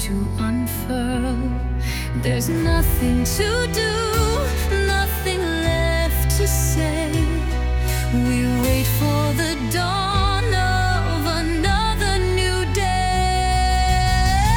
to unfurl. There's nothing to do, nothing left to say. We wait for the dawn of another new day.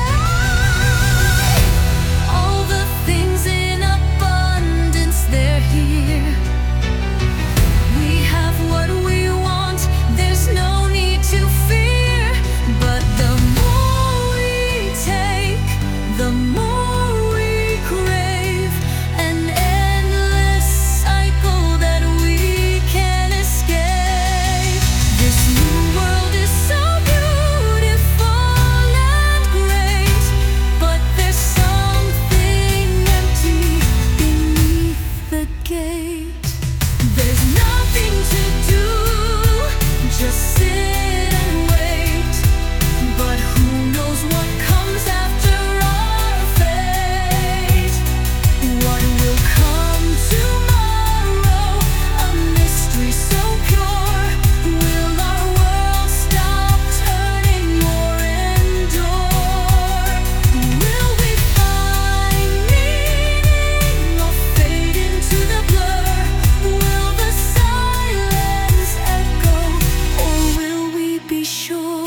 All the things in abundance, they're here. We have what we want, there's no need to fear. But the more we take, the more we crave an endless cycle that we can't escape. This new world is so beautiful and great, but there's something empty beneath the gate. There's nothing to do, just sit and wait. But who knows what comes after our fate? What will come tomorrow? A mystery so pure. Will our world stop turning or endure? Will we find meaning or fade into the blur? Will the silence echo, or will we be sure?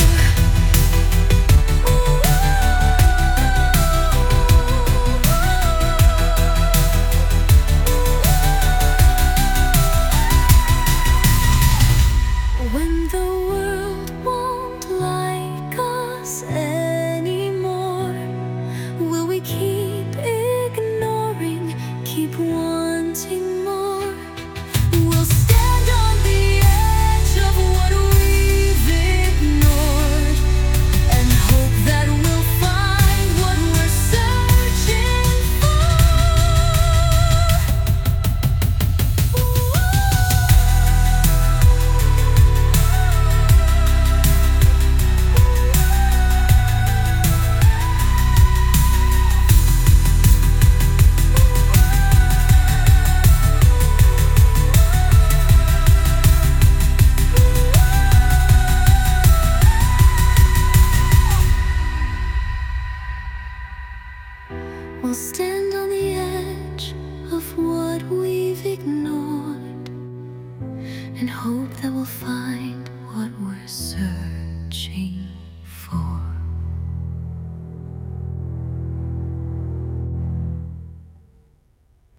When the world won't like us anymore, will we keep ignoring, keep wanting more? We'll stand on the edge of what we've ignored, and hope that we'll find what we're searching for. We'll stand on the edge of what we've ignored, and hope that we'll find